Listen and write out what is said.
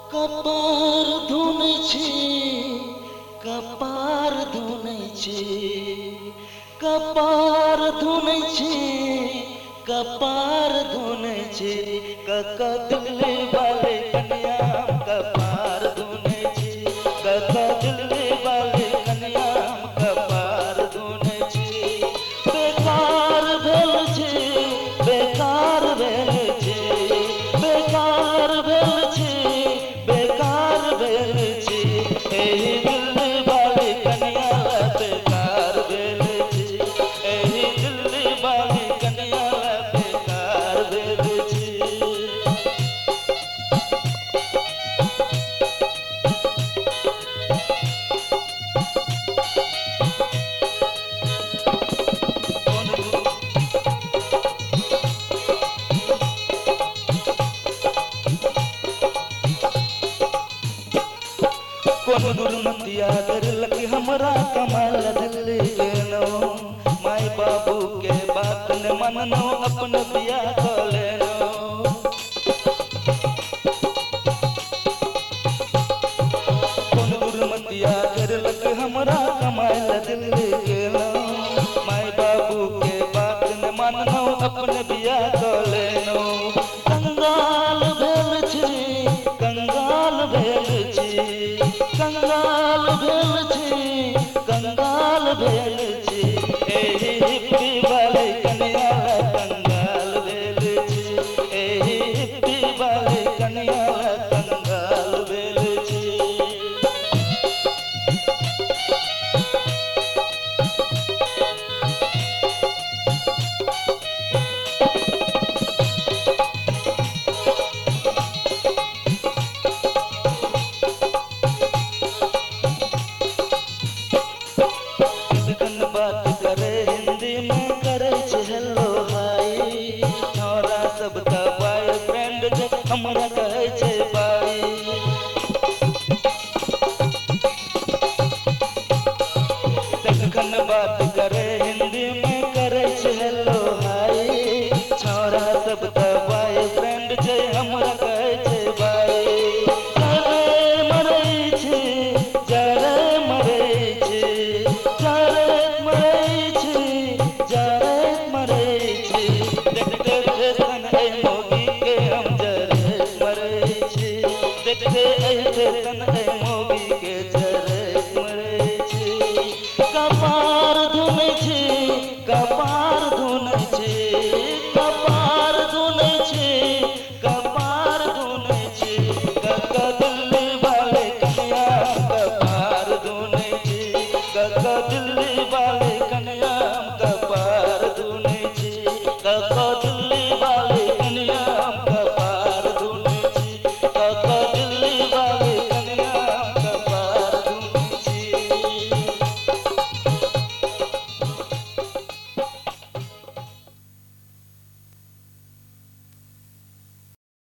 कपार धुनै छी, कपार धुनै छी, कपार धुनै छी, कपार धुनै छी, कका दिल्ली वाले कन्या कपार धुनै छी, कका दिल्ली वाले कन्या कपार धुनै छी। बेकार भेल छी, बेकार भेल छी, बेकार भेल छी, बेकार भेल छी, एही दिल्ली वाली कन्या बेकार भेल छी, एही दिल्ली वाली कन्या बेकार भेल छी। कौन दुर्मतिया करलक हमरा कमाल दिल्ली गेलो, माई बाबू के बात न माननो अपन बियाह क लेनो। कौन दुर्मतिया करलक हमरा कमाल दिल्ली गेलो, माई बाबू के बात न माननो अपन बियाह क लेनो। कंगाल भेल छी, कंगाल भेल छी, कंगाल भेल छी, कंगाल भेल छी, एही हिप्पी वाले कन्या कंगाल भेल छी, एही हिप्पी वाले कन्या कंगाल भेल छी। बात करे हिंदी में करे छे हेलो हाय, छोरा सब का बॉयफ्रेंड जे हमरा कहे छे बाई। तखन बात करे हिंदी में करे छे हेलो हाय, छोरा सब का बॉयफ्रेंड जे हमरा कहे छे बाई। जरे मरे छे, जरे मरे छे, जरे देखते ऐसे तन मोगी के जरे मरे छी। कपार धुनै छी, कपार धुनै छी, कपार धुनै छी, कपार धुनै छी, कका दिल्ली वाले कन्या कपार धुनै छी, कका दिल्ली वाले कन्या